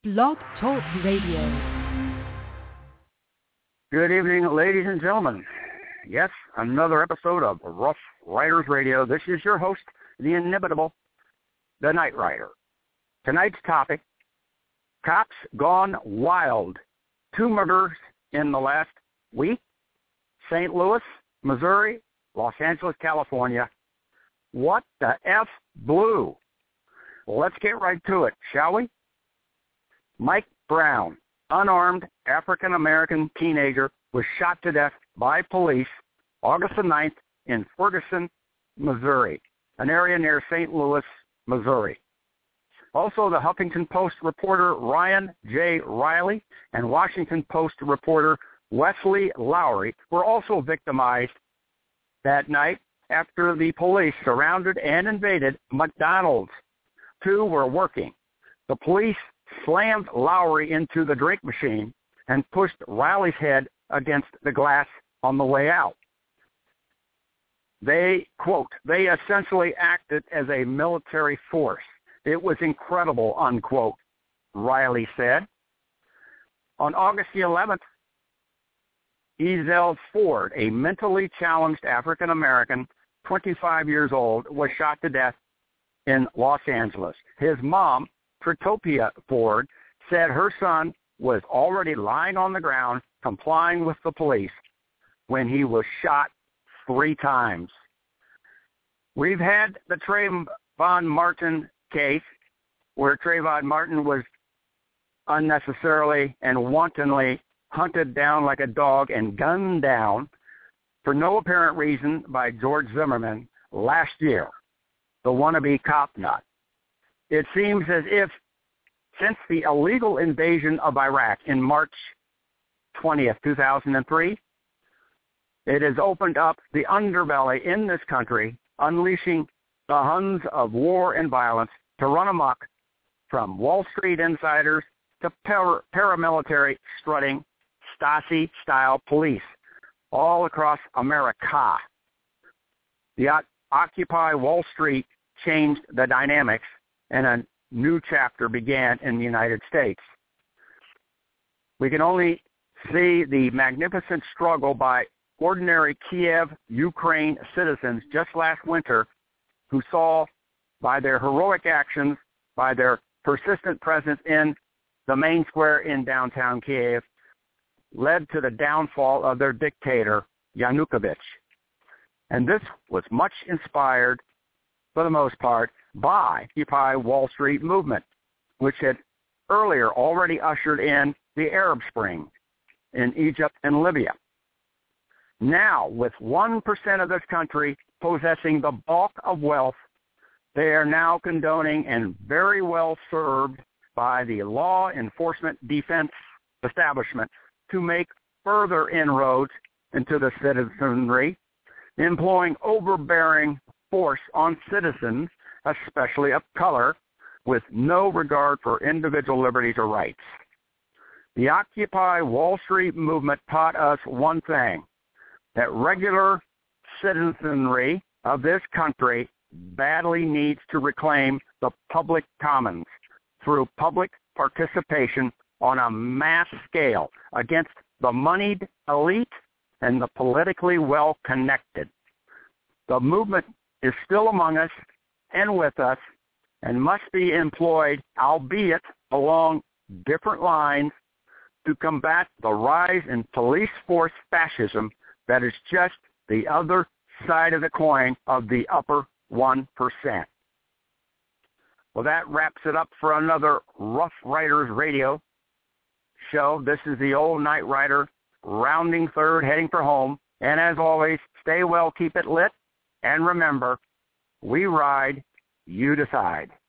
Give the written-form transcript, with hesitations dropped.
Blog Talk Radio. Good evening, ladies and gentlemen. Yes, another episode of Rough Riders Radio. This is your host, the inimitable, the Night Rider. Tonight's topic, cops gone wild. 2 murders in the last week. St. Louis, Missouri, Los Angeles, California. What the F blew? Well, let's get right to it, shall we? Mike Brown, unarmed African-American teenager, was shot to death by police August the 9th in Ferguson, Missouri, an area near St. Louis, Missouri. Also, the Huffington Post reporter Ryan J. Riley and Washington Post reporter Wesley Lowery were also victimized that night after the police surrounded and invaded McDonald's. 2 were working. The police slammed Lowery into the drink machine and pushed Riley's head against the glass on the way out. They, quote, they essentially acted as a military force. It was incredible, unquote, Riley said. On August the 11th, Ezell Ford, a mentally challenged African-American, 25 years old, was shot to death in Los Angeles. His mom, Tritopia Ford, said her son was already lying on the ground complying with the police when he was shot 3 times. We've had the Trayvon Martin case where Trayvon Martin was unnecessarily and wantonly hunted down like a dog and gunned down for no apparent reason by George Zimmerman last year, the wannabe cop nut. It seems as if since the illegal invasion of Iraq in March 20th, 2003, it has opened up the underbelly in this country, unleashing the Huns of war and violence to run amok, from Wall Street insiders to paramilitary strutting Stasi-style police all across America. The Occupy Wall Street changed the dynamics, and a new chapter began in the United States. We can only see the magnificent struggle by ordinary Kiev, Ukraine citizens just last winter who saw by their heroic actions, by their persistent presence in the main square in downtown Kiev, led to the downfall of their dictator, Yanukovych. And this was much inspired, for the most part, by the Occupy Wall Street movement, which had earlier already ushered in the Arab Spring in Egypt and Libya. Now, with 1% of this country possessing the bulk of wealth, they are now condoning and very well served by the law enforcement defense establishment to make further inroads into the citizenry, employing overbearing force on citizens, especially of color, with no regard for individual liberties or rights. The Occupy Wall Street movement taught us one thing, that regular citizenry of this country badly needs to reclaim the public commons through public participation on a mass scale against the moneyed elite and the politically well-connected. The movement is still among us and with us and must be employed, albeit along different lines, to combat the rise in police force fascism that is just the other side of the coin of the upper 1%. Well, that wraps it up for another Rough Riders Radio show. This is the old Night Rider, rounding third, heading for home. And as always, stay well, keep it lit, and remember, we ride, you decide.